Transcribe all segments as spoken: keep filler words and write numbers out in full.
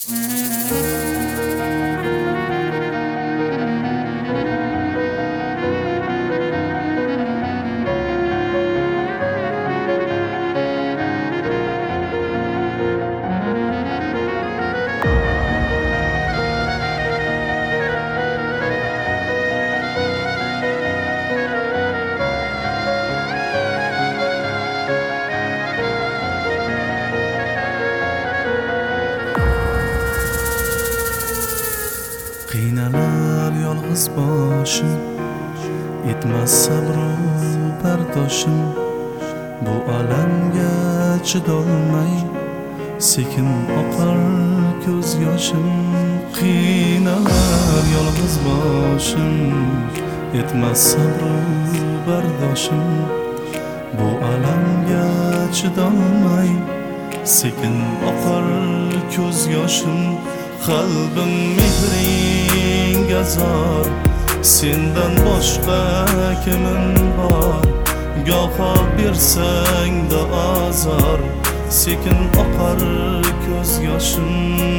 Qiynalar yolg'iz boshim, yetmas sabru bardoshim. Bu alamga chidolmay sekin oqar ko'z yoshim. Qiynalar yolg'iz boshim, yetmas sabru bardoshim. Bu alamga chidolmay sekin oqar ko'z yoshim. Qalbim mehringga zor, sendan boshqa kimim bor? Goho bersang-da azor, sekin oqar ko'z yoshim.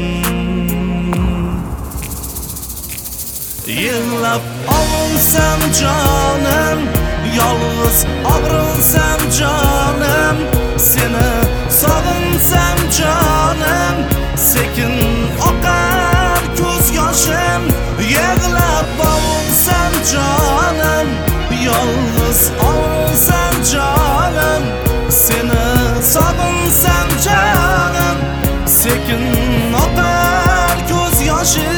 Yig'lab og'rinsam jonim, yolg'iz og'rinsam jonim, seni sog'insam jonim, sekin oqar ko'z yoshim. Yig'lab og'rinsam jonim, yolg'iz og'rinsam jonim, seni sog'insam jonim, sekin oqar ko'z yoshim.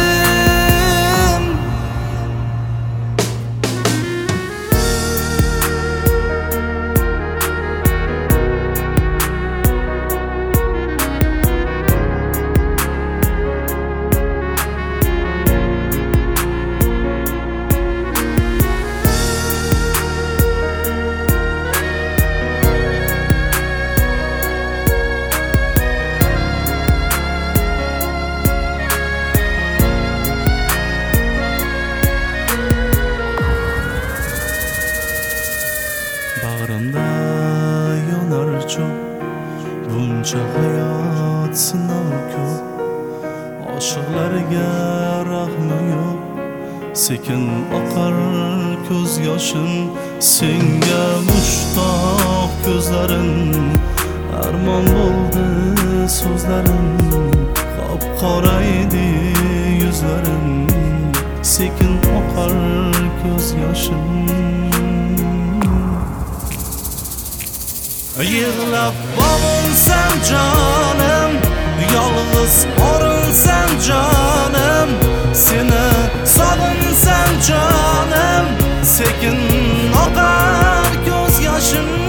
Bağrımda yonar çok, bunca hayat sınav ko'p. Oshiqlarga rahmi yo'q, sekin oqar ko'z yoshim. Senga mushtoq ko'zlarim, armon bo'ldi so'zlarim. Qop-qora edi yuzlarim, sekin oqar ko'z yoshim. Yig'lab og'rinsam jonim, yolg'iz og'rinsam jonim, seni sog'insam jonim, sekin oqar ko'z yoshim.